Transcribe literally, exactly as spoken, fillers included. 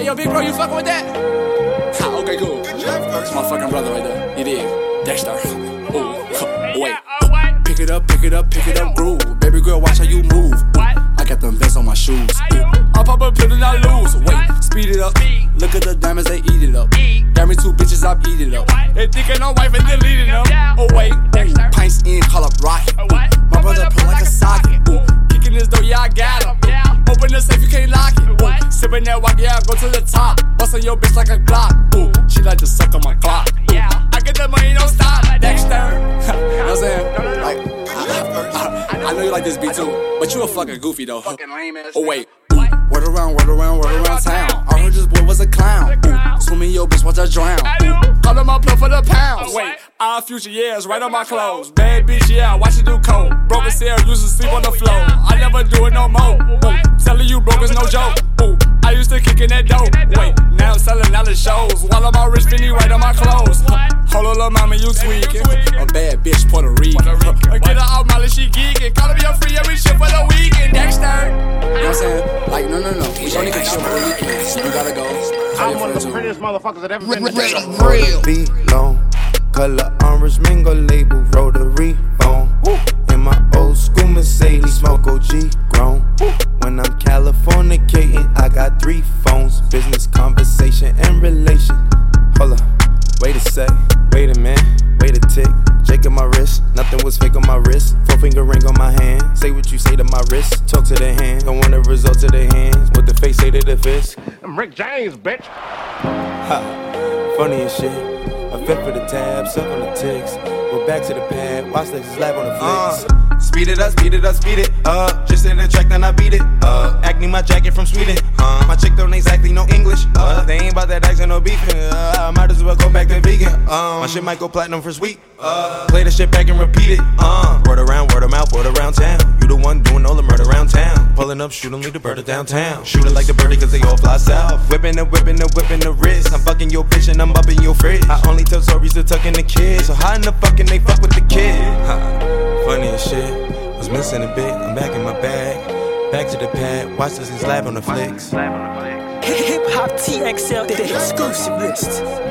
Hey, yo, big bro, you fucking with that? Ha, okay, cool. That's my fucking brother right there. You dig? Dexter. Ooh, wait. Pick it up, pick it up, pick it up, groove. Baby girl, watch how you move. I got them vests on my shoes. I pop a pill and I lose. Wait, speed it up. Look at the diamonds, they eat it up. Got me two bitches, I eat it up. They thinking I'm wife and deleting them. Oh wait, ooh, pints in, call up rocket. Ooh, my brother put like a socket. Ooh, kicking this door, yeah I got him. Ooh, open the safe, you can't lock it. Ooh, sipping that walk, yeah I go to the top. Bustin' your bitch like a Glock. Ooh, she like to suck on my clock. Ooh, I get the money, don't stop. Dexter. You know what I'm saying? Like, I, I, I know you like this beat too, but you a fucking goofy though. Fucking lame ass. Oh wait. Word around, word around, word around town. I heard this boy was a clown. Ooh, swimming your bitch, watch her drown. Ooh, call him my plug for the pounds. Wait, our future years, right on my clothes. Bad bitch, yeah, watch you do coke. Broken cell, used to sleep on the floor. I never do it no more. Ooh, telling you broke is no joke. Ooh, I used to kick in that dope. Wait, now I'm selling out the shows. While I'm all rich, Finny right on my clothes. Hold on, little mama, you tweaking. A bad bitch, Puerto Rican. Get her out, Molly, she geeking. Call me your free every shit for the weekend. Dexter. You know what I'm saying? Like, no, no, no. We only can chill for the weekend. So you gotta go. I'm one of the prettiest motherfuckers that ever been in the real. Be long, color orange, mango label, rotary phone. In my old school Mercedes, smoke O G grown. When I'm Californicating, I got three phones. Business, conversation, and relation. Hold up, wait a sec, wait a minute, wait a tick. Shaking my wrist, nothing was fake on my wrist. Four finger ring on my hand. Say what you say to my wrist. Talk to the hand. Don't want the results of the hands. What the face say to the fist. I'm Rick James, bitch. Ha, funny as shit. A fit for the tab, suck on the ticks. We're back to the pad. Watch Lexus live on the flicks. Uh, speed it up, speed it up, speed it up. Just in the track, then I beat it up. Acne, my jacket from Sweden. Uh, my chick don't exactly know English. Uh, they ain't about that accent or beefing. Uh, I might as well go back to vegan. Um, my shit might go platinum for sweet. Uh, play the shit back and repeat it. Uh, word around, word of mouth, word around town. You the one doing all the murder around town. Pulling up, shooting, leave the bird downtown. Shooting like the birdie cause they all fly south. Whipping and whipping and whipping the wrist. I'm fucking your bitch and I'm up in your fridge. I only tell stories to tuck in the kids. So how in the fucking they fuck with the kid? Huh, funny as shit. Was missing a bit, I'm back in my bag. Back to the pad, watch this is live on the flicks. Hip Hop T X L, the exclusive list.